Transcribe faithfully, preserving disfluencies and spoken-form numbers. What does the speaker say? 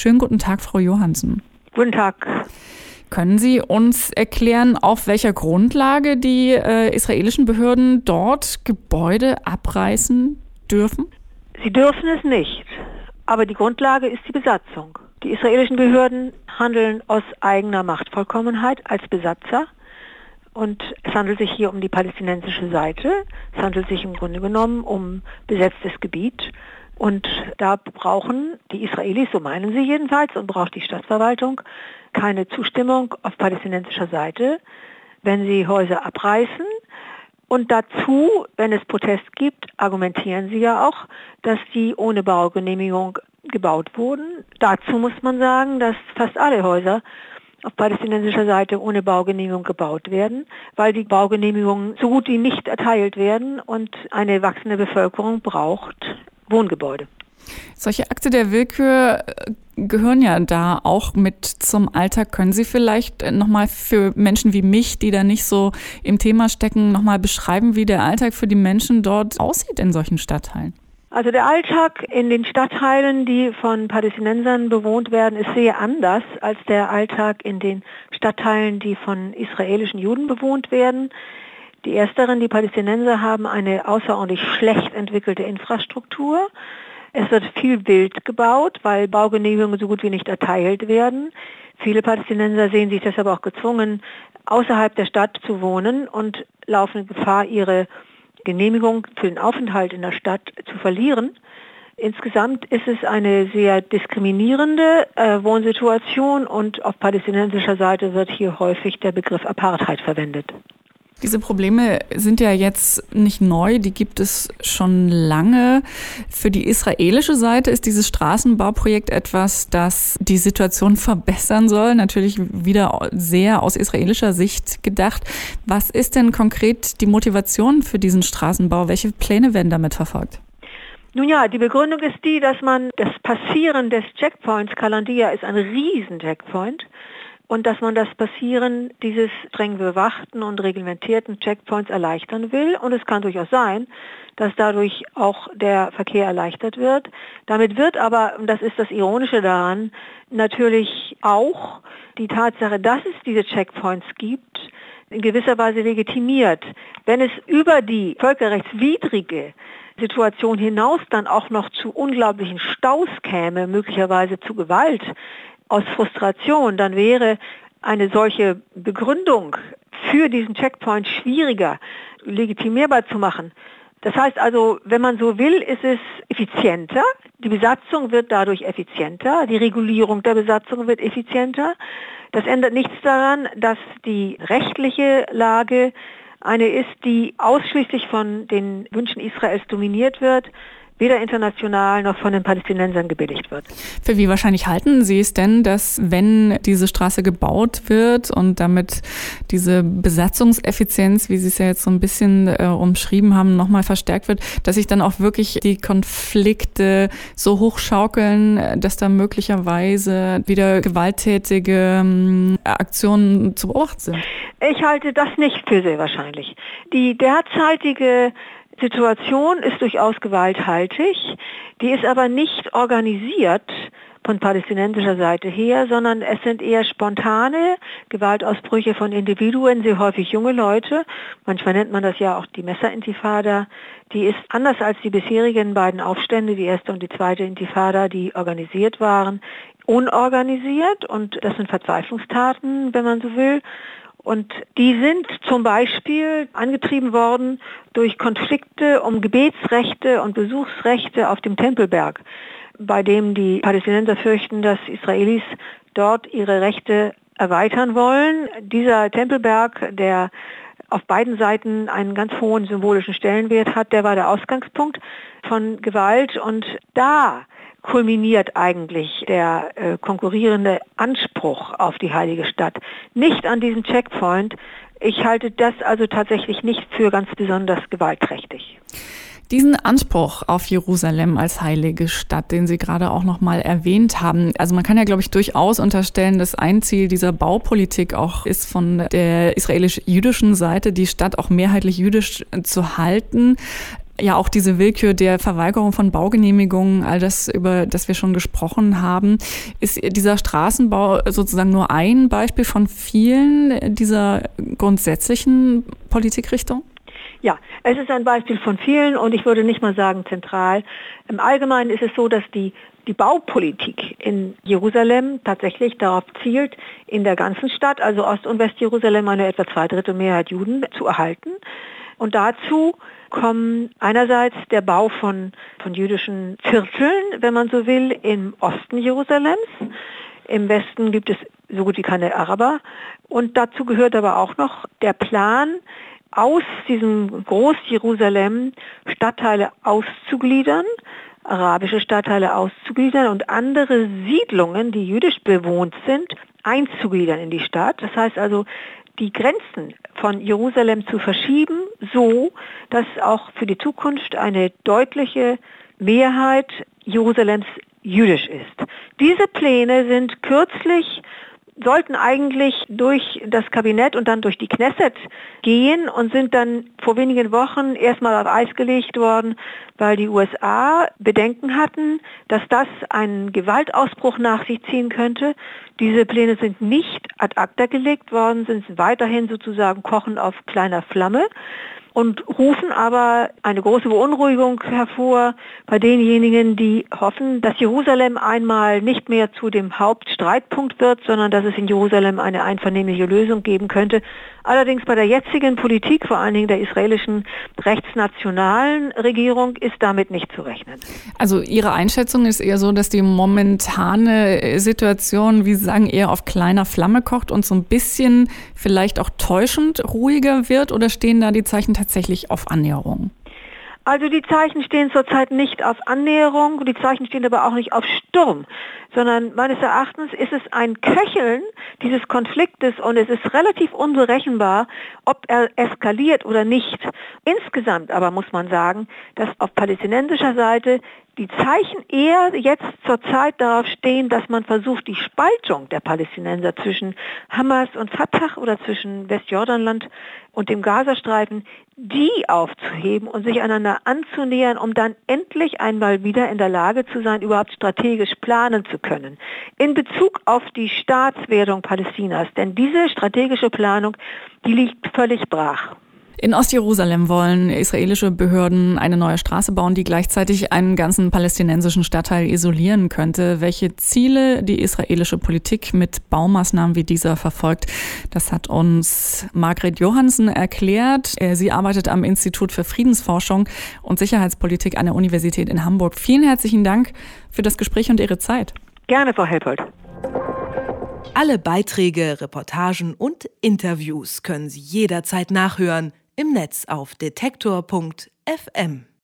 Schönen guten Tag, Frau Johansen. Guten Tag. Können Sie uns erklären, auf welcher Grundlage die äh, israelischen Behörden dort Gebäude abreißen dürfen? Sie dürfen es nicht, aber die Grundlage ist die Besatzung. Die israelischen Behörden handeln aus eigener Machtvollkommenheit als Besatzer. Und es handelt sich hier um die palästinensische Seite. Es handelt sich im Grunde genommen um besetztes Gebiet. Und da brauchen die Israelis, so meinen sie jedenfalls, und braucht die Stadtverwaltung keine Zustimmung auf palästinensischer Seite, wenn sie Häuser abreißen. Und dazu, wenn es Protest gibt, argumentieren sie ja auch, dass die ohne Baugenehmigung gebaut wurden. Dazu muss man sagen, dass fast alle Häuser auf palästinensischer Seite ohne Baugenehmigung gebaut werden, weil die Baugenehmigungen so gut wie nicht erteilt werden und eine wachsende Bevölkerung braucht Wohngebäude. Solche Akte der Willkür gehören ja da auch mit zum Alltag. Können Sie vielleicht nochmal für Menschen wie mich, die da nicht so im Thema stecken, nochmal beschreiben, wie der Alltag für die Menschen dort aussieht in solchen Stadtteilen? Also der Alltag in den Stadtteilen, die von Palästinensern bewohnt werden, ist sehr anders als der Alltag in den Stadtteilen, die von israelischen Juden bewohnt werden. Die ersteren, die Palästinenser, haben eine außerordentlich schlecht entwickelte Infrastruktur. Es wird viel wild gebaut, weil Baugenehmigungen so gut wie nicht erteilt werden. Viele Palästinenser sehen sich deshalb auch gezwungen, außerhalb der Stadt zu wohnen und laufen Gefahr, ihre Genehmigung für den Aufenthalt in der Stadt zu verlieren. Insgesamt ist es eine sehr diskriminierende äh, Wohnsituation und auf palästinensischer Seite wird hier häufig der Begriff Apartheid verwendet. Diese Probleme sind ja jetzt nicht neu, die gibt es schon lange. Für die israelische Seite ist dieses Straßenbauprojekt etwas, das die Situation verbessern soll, natürlich wieder sehr aus israelischer Sicht gedacht. Was ist denn konkret die Motivation für diesen Straßenbau? Welche Pläne werden damit verfolgt? Nun ja, die Begründung ist die, dass man das Passieren des Checkpoints, Kalandia ist ein Riesen-Checkpoint, und dass man das Passieren dieses streng bewachten und reglementierten Checkpoints erleichtern will. Und es kann durchaus sein, dass dadurch auch der Verkehr erleichtert wird. Damit wird aber, und das ist das Ironische daran, natürlich auch die Tatsache, dass es diese Checkpoints gibt, in gewisser Weise legitimiert. Wenn es über die völkerrechtswidrige Situation hinaus dann auch noch zu unglaublichen Staus käme, möglicherweise zu Gewalt, aus Frustration, dann wäre eine solche Begründung für diesen Checkpoint schwieriger legitimierbar zu machen. Das heißt also, wenn man so will, ist es effizienter. Die Besatzung wird dadurch effizienter. Die Regulierung der Besatzung wird effizienter. Das ändert nichts daran, dass die rechtliche Lage eine ist, die ausschließlich von den Wünschen Israels dominiert wird, weder international noch von den Palästinensern gebilligt wird. Für wie wahrscheinlich halten Sie es denn, dass wenn diese Straße gebaut wird und damit diese Besatzungseffizienz, wie Sie es ja jetzt so ein bisschen äh, umschrieben haben, nochmal verstärkt wird, dass sich dann auch wirklich die Konflikte so hochschaukeln, dass da möglicherweise wieder gewalttätige ähm, Aktionen zu beobachten sind? Ich halte das nicht für sehr wahrscheinlich. Die derzeitige Situation ist durchaus gewalthaltig, die ist aber nicht organisiert von palästinensischer Seite her, sondern es sind eher spontane Gewaltausbrüche von Individuen, sehr häufig junge Leute. Manchmal nennt man das ja auch die Messerintifada. Die ist anders als die bisherigen beiden Aufstände, die erste und die zweite Intifada, die organisiert waren, unorganisiert, und das sind Verzweiflungstaten, wenn man so will. Und die sind zum Beispiel angetrieben worden durch Konflikte um Gebetsrechte und Besuchsrechte auf dem Tempelberg, bei dem die Palästinenser fürchten, dass Israelis dort ihre Rechte erweitern wollen. Dieser Tempelberg, der auf beiden Seiten einen ganz hohen symbolischen Stellenwert hat, der war der Ausgangspunkt von Gewalt, und da kulminiert eigentlich der äh, konkurrierende Anspruch auf die heilige Stadt, nicht an diesem Checkpoint. Ich halte das also tatsächlich nicht für ganz besonders gewaltträchtig. Diesen Anspruch auf Jerusalem als heilige Stadt, den Sie gerade auch noch mal erwähnt haben, also man kann ja, glaube ich, durchaus unterstellen, dass ein Ziel dieser Baupolitik auch ist, von der israelisch-jüdischen Seite die Stadt auch mehrheitlich jüdisch zu halten. Ja, auch diese Willkür der Verweigerung von Baugenehmigungen, all das, über das wir schon gesprochen haben. Ist dieser Straßenbau sozusagen nur ein Beispiel von vielen dieser grundsätzlichen Politikrichtungen? Ja, es ist ein Beispiel von vielen und ich würde nicht mal sagen zentral. Im Allgemeinen ist es so, dass die, die Baupolitik in Jerusalem tatsächlich darauf zielt, in der ganzen Stadt, also Ost- und Westjerusalem, eine etwa zwei Drittel Mehrheit Juden zu erhalten. Und dazu kommen einerseits der Bau von, von jüdischen Vierteln, wenn man so will, im Osten Jerusalems. Im Westen gibt es so gut wie keine Araber. Und dazu gehört aber auch noch der Plan, aus diesem Groß-Jerusalem Stadtteile auszugliedern, arabische Stadtteile auszugliedern und andere Siedlungen, die jüdisch bewohnt sind, einzugliedern in die Stadt. Das heißt also, die Grenzen von Jerusalem zu verschieben, so dass auch für die Zukunft eine deutliche Mehrheit Jerusalems jüdisch ist. Diese Pläne sind kürzlich sollten eigentlich durch das Kabinett und dann durch die Knesset gehen und sind dann vor wenigen Wochen erstmal auf Eis gelegt worden, weil die U S A Bedenken hatten, dass das einen Gewaltausbruch nach sich ziehen könnte. Diese Pläne sind nicht ad acta gelegt worden, sind weiterhin sozusagen kochen auf kleiner Flamme und rufen aber eine große Beunruhigung hervor bei denjenigen, die hoffen, dass Jerusalem einmal nicht mehr zu dem Hauptstreitpunkt wird, sondern dass es in Jerusalem eine einvernehmliche Lösung geben könnte. Allerdings bei der jetzigen Politik, vor allen Dingen der israelischen rechtsnationalen Regierung, ist damit nicht zu rechnen. Also Ihre Einschätzung ist eher so, dass die momentane Situation, wie Sie sagen, eher auf kleiner Flamme kocht und so ein bisschen vielleicht auch täuschend ruhiger wird, oder stehen da die Zeichen tatsächlich auf Annäherung? Also die Zeichen stehen zurzeit nicht auf Annäherung, die Zeichen stehen aber auch nicht auf Sturm, sondern meines Erachtens ist es ein Köcheln dieses Konfliktes und es ist relativ unberechenbar, ob er eskaliert oder nicht. Insgesamt aber muss man sagen, dass auf palästinensischer Seite die Zeichen eher jetzt zurzeit darauf stehen, dass man versucht, die Spaltung der Palästinenser zwischen Hamas und Fatah oder zwischen Westjordanland und dem Gazastreifen, die aufzuheben und sich einander anzunähern, um dann endlich einmal wieder in der Lage zu sein, überhaupt strategisch planen zu können. In Bezug auf die Staatswerdung Palästinas, denn diese strategische Planung, die liegt völlig brach. In Ostjerusalem wollen israelische Behörden eine neue Straße bauen, die gleichzeitig einen ganzen palästinensischen Stadtteil isolieren könnte. Welche Ziele die israelische Politik mit Baumaßnahmen wie dieser verfolgt, das hat uns Margret Johansen erklärt. Sie arbeitet am Institut für Friedensforschung und Sicherheitspolitik an der Universität in Hamburg. Vielen herzlichen Dank für das Gespräch und Ihre Zeit. Gerne, Frau Helpold. Alle Beiträge, Reportagen und Interviews können Sie jederzeit nachhören im Netz auf detektor punkt f m.